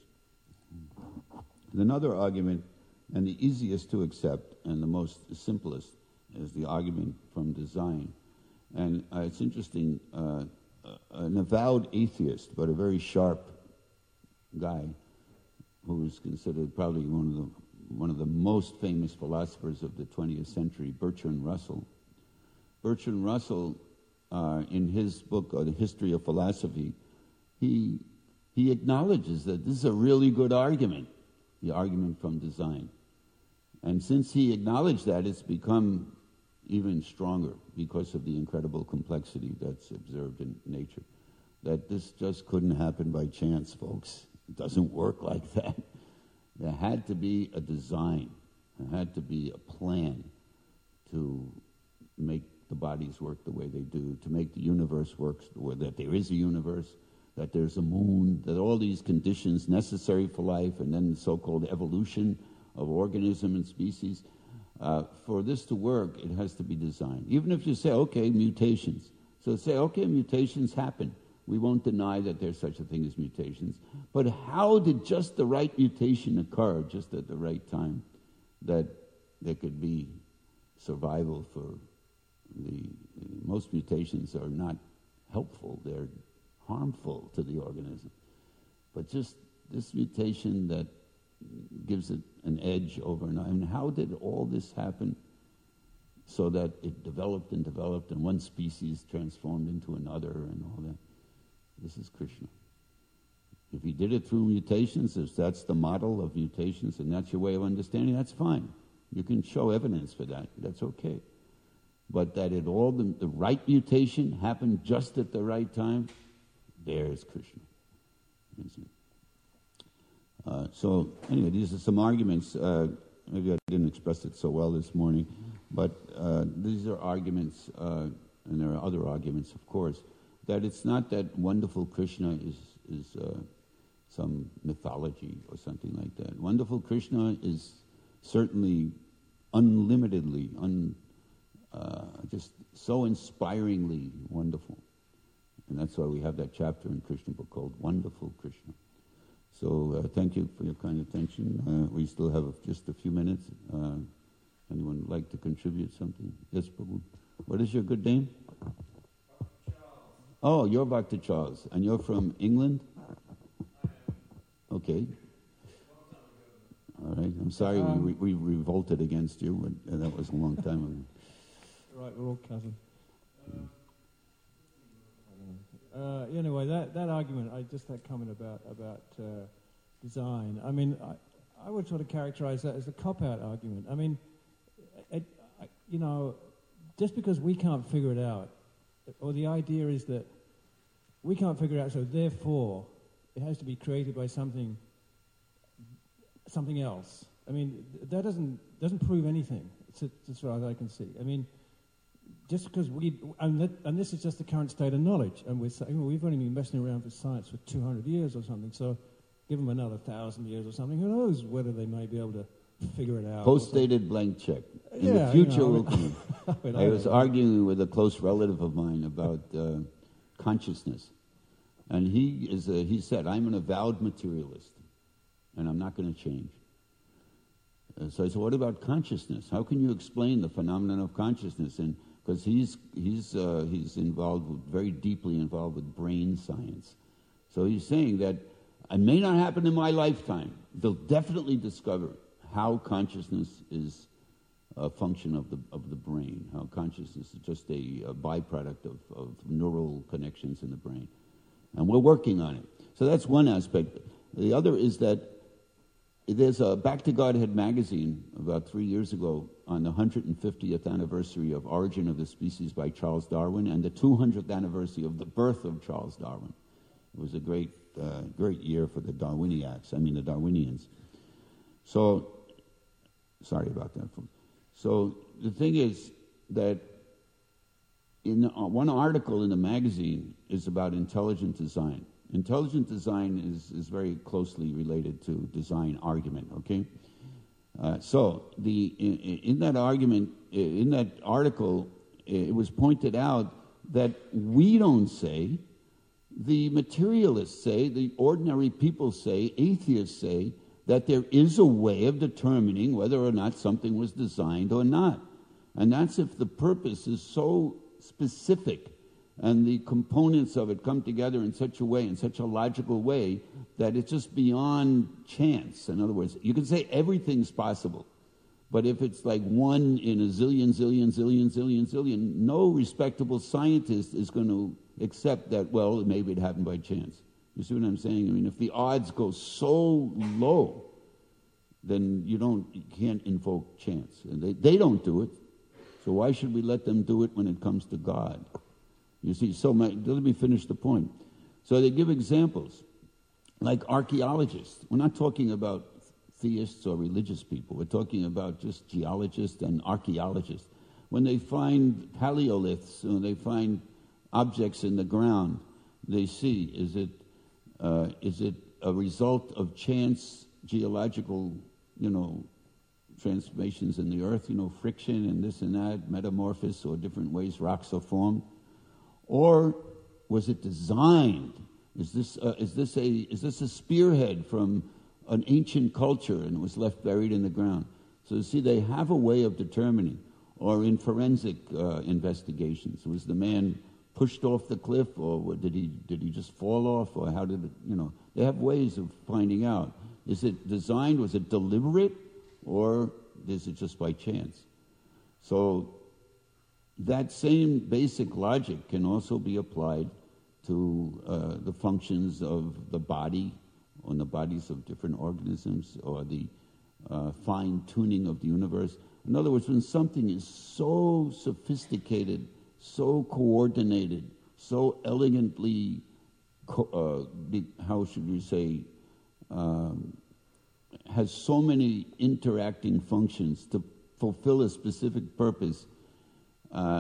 And another argument, and the easiest to accept and the most simplest, is the argument from design. And uh, it's interesting, uh, an avowed atheist, but a very sharp guy, who's considered probably one of the one of the most famous philosophers of the twentieth century, Bertrand Russell. Bertrand Russell, uh, in his book, uh, The History of Philosophy, he he acknowledges that this is a really good argument, the argument from design. And since he acknowledged that, it's become even stronger because of the incredible complexity that's observed in nature. That this just couldn't happen by chance, folks. It doesn't work like that. There had to be a design. There had to be a plan to make the bodies work the way they do, to make the universe work, that there is a universe, that there's a moon, that all these conditions necessary for life, and then the so-called evolution of organism and species. Uh, for this to work, it has to be designed. Even if you say, okay, mutations. So say, okay, mutations happen. We won't deny that there's such a thing as mutations. But how did just the right mutation occur, just at the right time, that there could be survival for the... Most mutations are not helpful. They're harmful to the organism. But just this mutation that gives it an edge over and on. And how did all this happen so that it developed and developed and one species transformed into another and all that? This is Krishna. If he did it through mutations, if that's the model of mutations and that's your way of understanding, that's fine. You can show evidence for that. That's okay. But that it all, the, the right mutation happened just at the right time, there's Krishna. Uh, so anyway, these are some arguments. Uh, maybe I didn't express it so well this morning, but uh, these are arguments, uh, and there are other arguments, of course, that it's not that wonderful Krishna is is uh, some mythology or something like that. Wonderful Krishna is certainly unlimitedly, un, uh, just so inspiringly wonderful. And that's why we have that chapter in Krishna book called Wonderful uh, thank you for your kind attention. Uh, we still have just a few minutes. Uh, anyone would like to contribute something? Yes, Prabhu. What is your good name? Oh, you're Bhakti Charles, and you're from England? Okay. All right. I'm sorry um, we, re- we revolted against you, but uh, that was a long time ago. Right, we're all cousins. Uh, anyway, that, that argument, I just that comment about about uh, design. I mean, I, I would sort of characterize that as a cop-out argument. I mean, it, I, you know, just because we can't figure it out, or the idea is that we can't figure it out, so therefore it has to be created by something something else. I mean, that doesn't doesn't prove anything, as far as I can see. I mean, just because we, and, that, and this is just the current state of knowledge, and we're saying, well, we've only been messing around with science for two hundred years or something, so give them another thousand years or something, who knows whether they may be able to figure it out. Post-dated blank check. In yeah, the future, you know, we'll come. I, mean, I, I was arguing with a close relative of mine about uh, consciousness, and he is a, he said, I'm an avowed materialist, and I'm not going to change. Uh, so I said, what about consciousness? How can you explain the phenomenon of consciousness? And because he's he's uh, he's involved with, very deeply involved with brain science, so he's saying that it may not happen in my lifetime. They'll definitely discover how consciousness is a function of the of the brain. How consciousness is just a, a byproduct of, of neural connections in the brain, and we're working on it. So that's one aspect. The other is that there's a Back to Godhead magazine about three years ago on the one hundred fiftieth anniversary of Origin of the Species by Charles Darwin and the two hundredth anniversary of the birth of Charles Darwin. It was a great, uh, great year for the Darwiniacs, I mean the Darwinians. So, sorry about that. So the thing is that in one article in the magazine is about intelligent design. Intelligent design is, is very closely related to design argument, okay? Uh, so the in, in that argument, in that article, it was pointed out that we don't say, the materialists say, the ordinary people say, atheists say, that there is a way of determining whether or not something was designed or not. And that's if the purpose is so specific and the components of it come together in such a way, in such a logical way, that it's just beyond chance. In other words, you can say everything's possible, but if it's like one in a zillion, zillion, zillion, zillion, zillion, no respectable scientist is going to accept that, well, maybe it happened by chance. You see what I'm saying? I mean, if the odds go so low, then you don't, you can't invoke chance. And they, they don't do it, so why should we let them do it when it comes to God? You see, so my, let me finish the point. So they give examples, like archaeologists. We're not talking about theists or religious people. We're talking about just geologists and archaeologists. When they find paleoliths, when they find objects in the ground, they see, is it uh, is it a result of chance geological, you know, transformations in the earth, you know, friction and this and that, metamorphosis, or different ways rocks are formed? Or was it designed? Is this uh, is this a is this a spearhead from an ancient culture and it was left buried in the ground? So you see, they have a way of determining. Or in forensic uh, investigations, was the man pushed off the cliff, or did he did he just fall off, or how did it? You know, they have ways of finding out. Is it designed? Was it deliberate, or is it just by chance? So that same basic logic can also be applied to uh, the functions of the body, on the bodies of different organisms, or the uh, fine-tuning of the universe. In other words, when something is so sophisticated, so coordinated, so elegantly, co- uh, how should we say, um, has so many interacting functions to fulfill a specific purpose, Uh,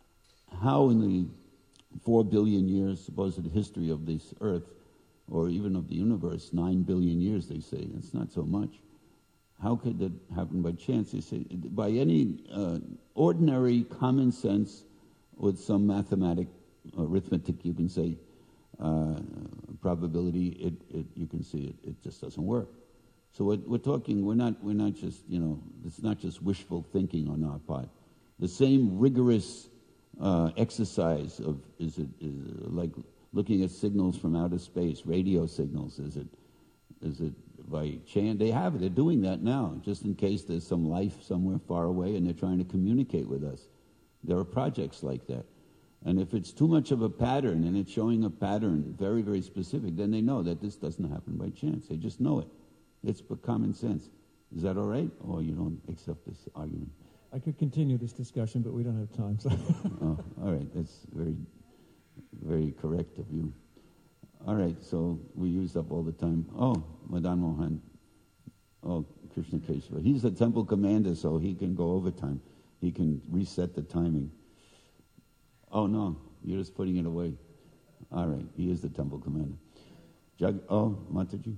how in the four billion years supposed history of this earth, or even of the universe, nine billion years, they say, it's not so much. How could that happen by chance? They say, by any uh, ordinary common sense with some mathematic arithmetic, you can say, uh, probability, it, it you can see it, it just doesn't work. So we're, we're talking, we're not, we're not just, you know, it's not just wishful thinking on our part. The same rigorous uh, exercise of, is it, is it like looking at signals from outer space, radio signals, is it, is it by chance? They have it, they're doing that now, just in case there's some life somewhere far away and they're trying to communicate with us. There are projects like that. And if it's too much of a pattern, and it's showing a pattern very, very specific, then they know that this doesn't happen by chance. They just know it. It's common sense. Is that all right? Or you don't accept this argument? I could continue this discussion, but we don't have time. So. Oh, all right. That's very, very correct of you. All right. So we used up all the time. Oh, Madan Mohan. Oh, Krishna Keshava. He's the temple commander, so he can go overtime. He can reset the timing. Oh, no. You're just putting it away. All right. He is the temple commander. Jag- oh, Mataji.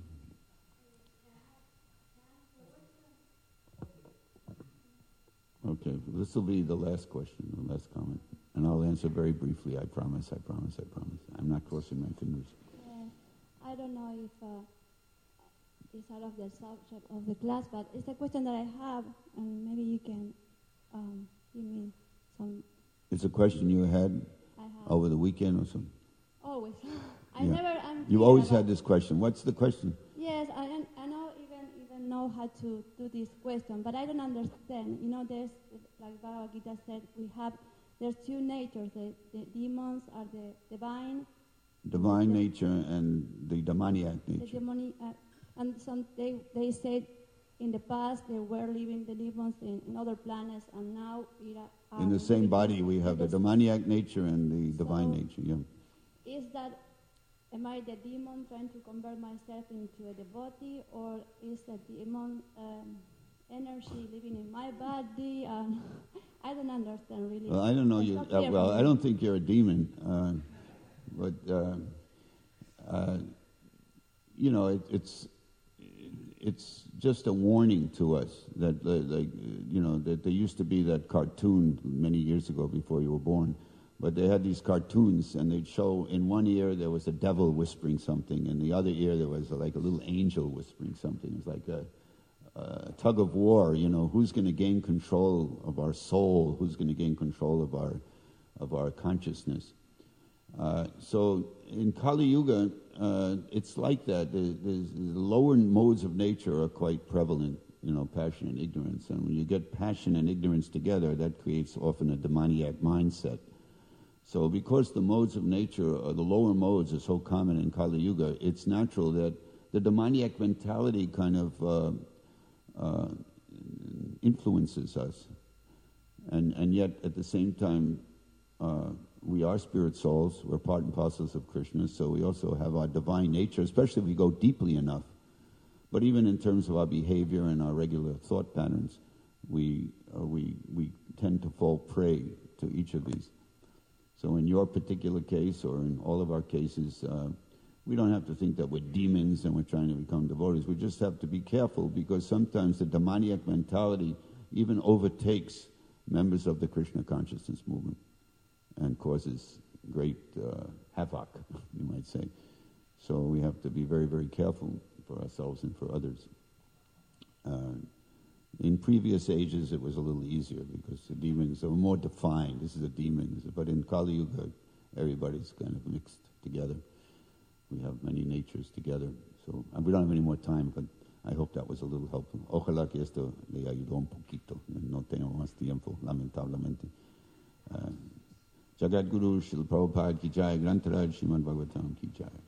Okay, this will be the last question, the last comment. And I'll answer very briefly, I promise, I promise, I promise. I'm not crossing my fingers. Yeah, I don't know if uh, it's out of the subject of the class, but it's a question that I have, and maybe you can um, give me some... It's a question you had I have. over the weekend or something? Always. I Yeah. never... I'm You've clear always about- had this question. What's the question? Yes, I, don't- I know even even know how to do this question, but I don't understand. You know, there's, like Bhagavad Gita said, we have, there's two natures. The, the demons are the divine, Divine nature and the demoniac the nature. demonic, uh, and some they they said in the past they were living the demons in, in other planets, and now it are In the same living body, we have the this- demoniac nature and the divine So- nature, yeah. Is that, am I the demon trying to convert myself into a devotee, or is the demon um, energy living in my body? Um, I don't understand really. Well, I don't know It's you. not Uh, clear well, for I me. don't think you're a demon, uh, but uh, uh, you know, it, it's it's just a warning to us that, uh, like, you know, that there used to be that cartoon many years ago before you were born. But they had these cartoons, and they'd show in one ear there was a devil whispering something, in the other ear there was like a little angel whispering something. It was like a, a tug of war, you know, who's going to gain control of our soul, who's going to gain control of our of our consciousness. Uh, so in Kali Yuga, uh, it's like that. The, the, the lower modes of nature are quite prevalent, you know, passion and ignorance. And when you get passion and ignorance together, that creates often a demoniac mindset. So because the modes of nature, or the lower modes, are so common in Kali Yuga, it's natural that the demoniac mentality kind of uh, uh, influences us. And, and yet, at the same time, uh, we are spirit souls, we're part and parcels of Krishna, so we also have our divine nature, especially if we go deeply enough. But even in terms of our behavior and our regular thought patterns, we, uh, we, we tend to fall prey to each of these. So in your particular case, or in all of our cases, uh, we don't have to think that we're demons and we're trying to become devotees. We just have to be careful, because sometimes the demoniac mentality even overtakes members of the Krishna consciousness movement and causes great uh, havoc, you might say. So we have to be very, very careful for ourselves and for others. Uh, in previous ages, it was a little easier because the demons are more defined. This is a demon. But in Kali Yuga, everybody's kind of mixed together. We have many natures together. So and we don't have any more time, but I hope that was a little helpful. Ojalá que esto le ayudó un poquito. No tengo más tiempo, lamentablemente. Uh, Jagat Guru Srila Prabhupada ki jai, Grantaraj Srimad Bhagavatam ki jai.